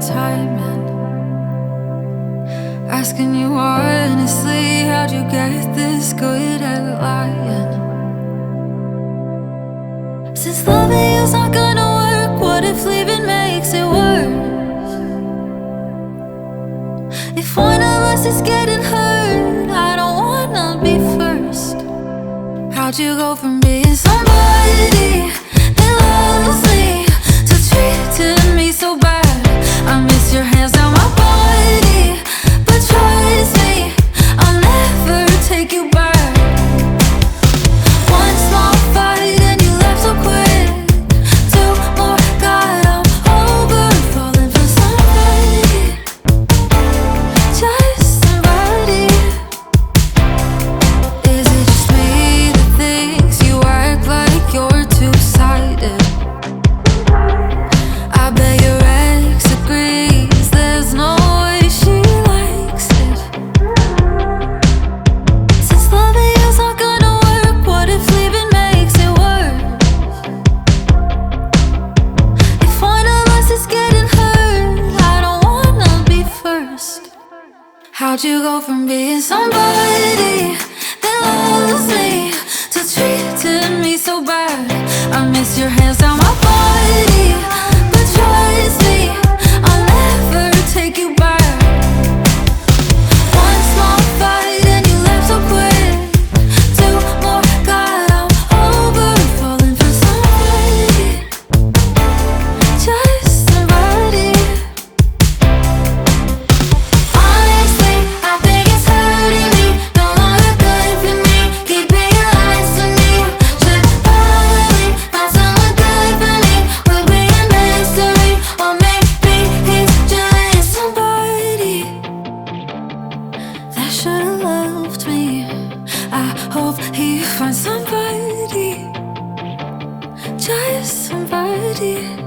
timing. Asking you honestly, how'd you get this good at lying? Since loving you's not gonna work, what if leaving makes it worse? If one of us is getting hurt, I don't wanna be first. How'd you go from being somebody that loves me to treating me so bad? I miss your hands down my body, but trust me, I'll never take you back. One small fight and you left so quick. Two more, God, I'm over falling for somebody, just somebody. Is it just me that thinks you act like you're two-sided? I bet your ex agrees, there's no way she likes it. Since loving you's not gonna work, what if leaving makes it worse? If one of us is getting hurt, I don't wanna be first. How'd you go from being somebody that loves me to treating me so bad? I miss your hands down my body, but trust me, I'll never take you back. One small fight and you left so quick. Two more, God, I'm over falling for somebody, just somebody. Honestly, I think it's hurting me, no longer good for me. Keeping your eyes on me, should probably find someone good for me. We'll be a mystery, or maybe he's just somebody that should've loved me. I hope he finds somebody, just somebody.